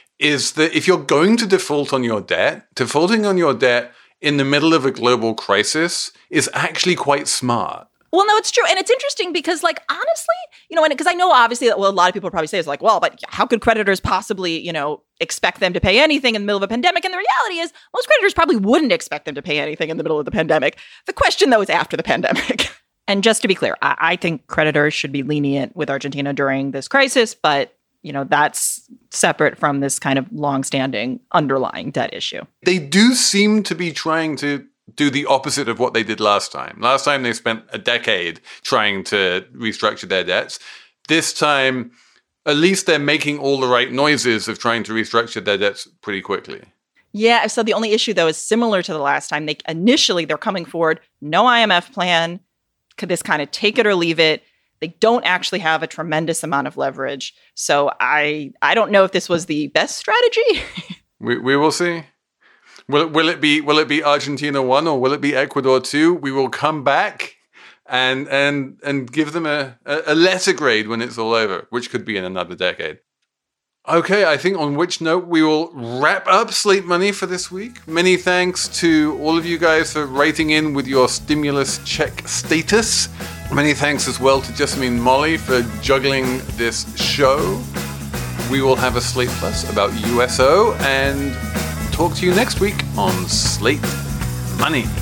is that if you're going to default on your debt, defaulting on your debt in the middle of a global crisis is actually quite smart. Well, no, it's true. And it's interesting because, like, honestly, you know, and because I know obviously that well, a lot of people probably say is like, well, but how could creditors possibly, you know, expect them to pay anything in the middle of a pandemic? And the reality is most creditors probably wouldn't expect them to pay anything in the middle of the pandemic. The question, though, is after the pandemic. And just to be clear, I, I think creditors should be lenient with Argentina during this crisis, but you know, that's separate from this kind of longstanding underlying debt issue. They do seem to be trying to do the opposite of what they did last time. Last time they spent a decade trying to restructure their debts. This time, at least they're making all the right noises of trying to restructure their debts pretty quickly. Yeah, so the only issue, though, is similar to the last time. They initially, they're coming forward, no I M F plan, could this kind of take it or leave it. They don't actually have a tremendous amount of leverage. So I I don't know if this was the best strategy. we we will see. Will it, will it be will it be Argentina one or will it be Ecuador two? We will come back and and and give them a, a letter grade when it's all over, which could be in another decade. Okay, I think on which note we will wrap up Slate Money for this week. Many thanks to all of you guys for writing in with your stimulus check status. Many thanks as well to Jessamine Molly for juggling this show. We will have a Slate Plus about U S O and talk to you next week on Slate Money.